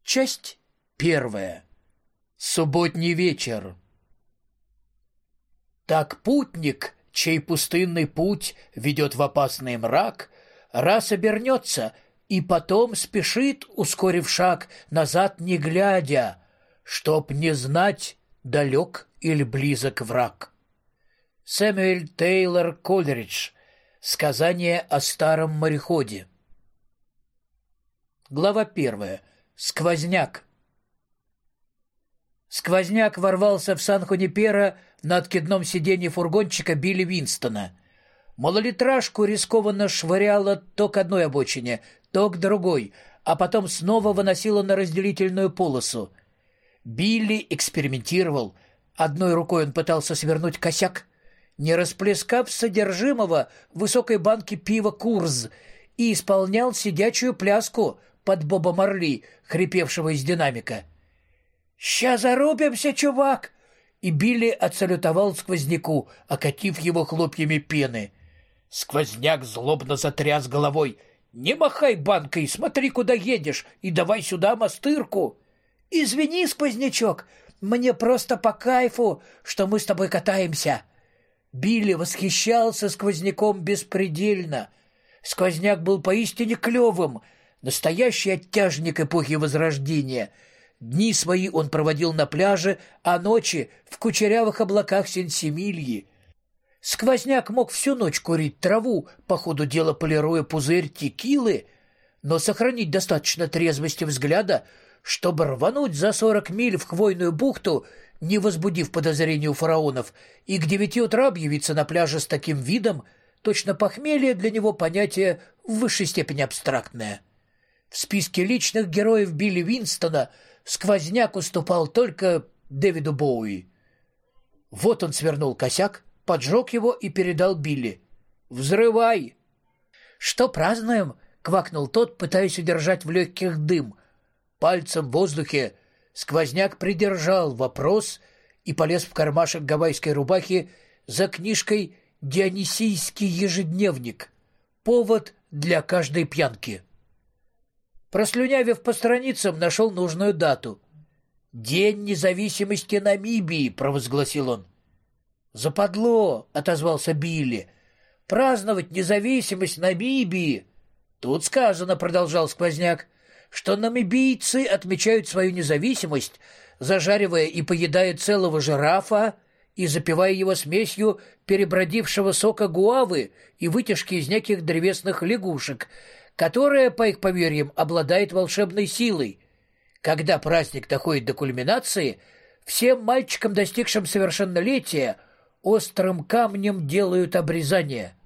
Часть первая. Субботний вечер. Так путник, чей пустынный путь ведет в опасный мрак, раз обернется и потом спешит, ускорив шаг, назад не глядя, чтоб не знать, далек или близок враг. Сэмюэль Тейлор Колеридж. Сказание о старом мореходе. Глава 1. Сквозняк. Сквозняк ворвался в Сан-Хунипера на откидном сиденье фургончика Билли Винстона. Малолитражку рискованно швыряло то к одной обочине, то к другой, а потом снова выносило на разделительную полосу. Билли экспериментировал. Одной рукой он пытался свернуть косяк, не расплескав содержимого высокой банки пива «Курз», и исполнял сидячую пляску под Боба Марли, хрипевшего из динамика. «Ща зарубимся, чувак!» И Билли отсалютовал сквозняку, окатив его хлопьями пены. Сквозняк злобно затряс головой. «Не махай банкой, смотри, куда едешь, и давай сюда мастырку!» «Извини, сквознячок, мне просто по кайфу, что мы с тобой катаемся!» Билли восхищался сквозняком беспредельно. Сквозняк был поистине клевым, настоящий оттяжник эпохи Возрождения. Дни свои он проводил на пляже, а ночи — в кучерявых облаках Сенсимильи. Сквозняк мог всю ночь курить траву, по ходу дела полируя пузырь текилы, но сохранить достаточно трезвости взгляда, чтобы рвануть за 40 миль в Хвойную бухту, не возбудив подозрений у фараонов, и к 9 утра объявиться на пляже с таким видом, точно похмелье для него понятие в высшей степени абстрактное. В списке личных героев Билли Винстона сквозняк уступал только Дэвиду Боуи. Вот он свернул косяк, поджег его и передал Билли. «Взрывай!» «Что празднуем?» — квакнул тот, пытаясь удержать в легких дым. Пальцем в воздухе сквозняк придержал вопрос и полез в кармашек гавайской рубахи за книжкой «Дионисийский ежедневник. Повод для каждой пьянки». Прослюнявив по страницам, нашел нужную дату. «День независимости Намибии», — провозгласил он. «Западло», — отозвался Билли. «Праздновать независимость Намибии». «Тут сказано», — продолжал сквозняк, что намибийцы отмечают свою независимость, зажаривая и поедая целого жирафа и запивая его смесью перебродившего сока гуавы и вытяжки из неких древесных лягушек, которая, по их поверьям, обладает волшебной силой. Когда праздник доходит до кульминации, всем мальчикам, достигшим совершеннолетия, острым камнем делают обрезание.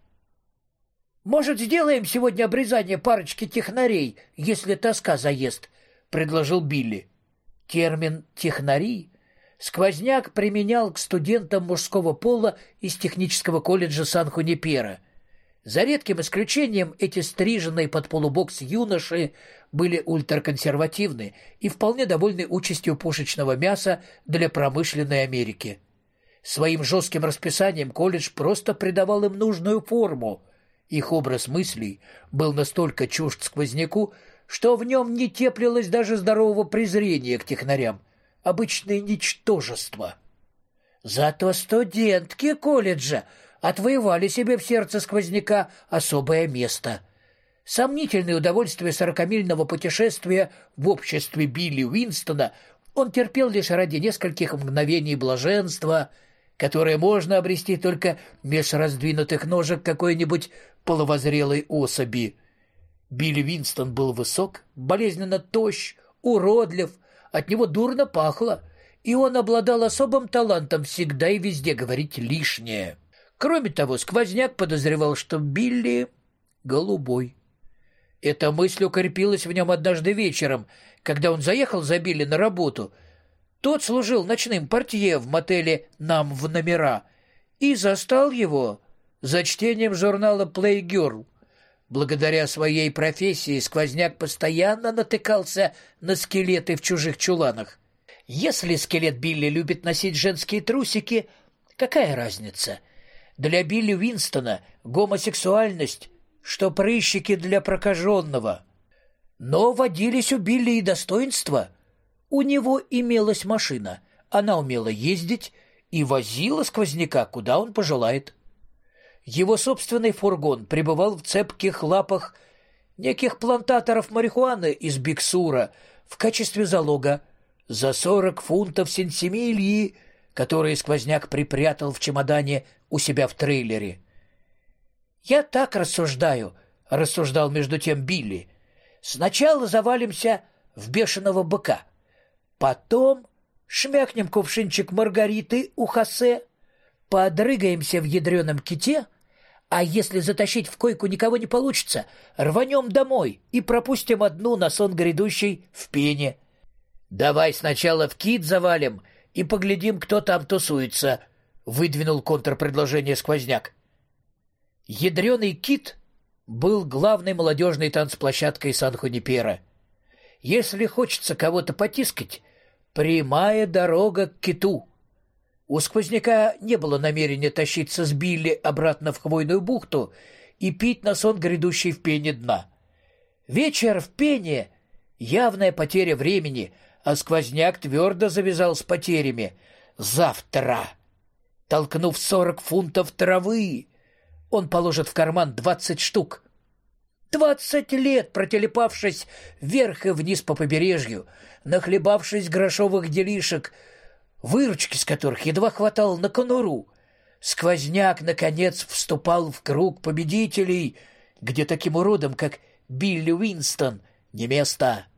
«Может, сделаем сегодня обрезание парочки технарей, если тоска заест?» — предложил Билли. Термин «технари» сквозняк применял к студентам мужского пола из технического колледжа Сан-Хунипера. За редким исключением эти стриженные под полубокс юноши были ультраконсервативны и вполне довольны участью пушечного мяса для промышленной Америки. Своим жестким расписанием колледж просто придавал им нужную форму. Их образ мыслей был настолько чужд сквозняку, что в нем не теплилось даже здорового презрения к технарям, обычное ничтожество. Зато студентки колледжа отвоевали себе в сердце сквозняка особое место. Сомнительное удовольствие 40-мильного путешествия в обществе Билли Винстона он терпел лишь ради нескольких мгновений блаженства, которое можно обрести только меж раздвинутых ножек какой-нибудь половозрелой особи. Билли Винстон был высок, болезненно тощ, уродлив, от него дурно пахло, и он обладал особым талантом всегда и везде говорить лишнее. Кроме того, сквозняк подозревал, что Билли голубой. Эта мысль укрепилась в нем однажды вечером, когда он заехал за Билли на работу. Тот служил ночным портье в мотеле «Нам в номера» и застал его за чтением журнала «Playgirl». Благодаря своей профессии сквозняк постоянно натыкался на скелеты в чужих чуланах. Если скелет Билли любит носить женские трусики, какая разница? Для Билли Винстона гомосексуальность, что прыщики для прокаженного. Но водились у Билли и достоинства. У него имелась машина, она умела ездить и возила сквозняка, куда он пожелает. Его собственный фургон пребывал в цепких лапах неких плантаторов марихуаны из Биксура в качестве залога за 40 фунтов сенсимильи, которые сквозняк припрятал в чемодане у себя в трейлере. «Я так рассуждаю», — рассуждал между тем Билли. «Сначала завалимся в бешеного быка, потом шмякнем кувшинчик Маргариты у Хосе, подрыгаемся в ядреном ките, а если затащить в койку никого не получится, рванем домой и пропустим одну на сон грядущий в пене. Давай сначала в кит завалим и поглядим, кто там тусуется», — выдвинул контрпредложение сквозняк. Ядреный кит был главной молодежной танцплощадкой Сан-Хунипера. Если хочется кого-то потискать, прямая дорога к киту. У сквозняка не было намерения тащиться с Билли обратно в Хвойную бухту и пить на сон грядущий в пене дна. Вечер в пене — явная потеря времени, а сквозняк твердо завязал с потерями. Завтра, толкнув 40 фунтов травы, он положит в карман 20 штук. 20 лет протелепавшись вверх и вниз по побережью, нахлебавшись грошовых делишек, выручки с которых едва хватало на конуру, сквозняк, наконец, вступал в круг победителей, где таким уродам, как Билли Уинстон, не место.